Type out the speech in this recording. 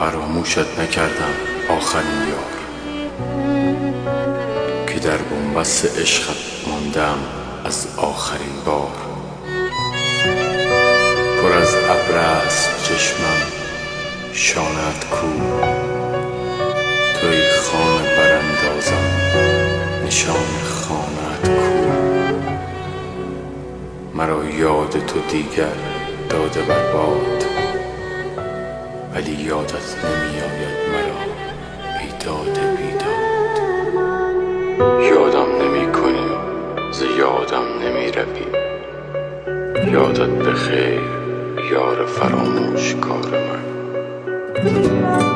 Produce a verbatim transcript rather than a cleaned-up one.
فراموشت نکردم آخرین یار، که در بنبست عشقت ماندم از آخرین بار. پر از ابر است چشمم، شانه‌ات کو، توی خانه براندازم، نشان خانه‌ات کو. مرا یاد تو دیگر داده بر باد، ولی یادت نمی آید مرا ای داد بیداد. یادم نمی کنی، ز یادم نمی روی، یادت بخیر یار فراموش کار من.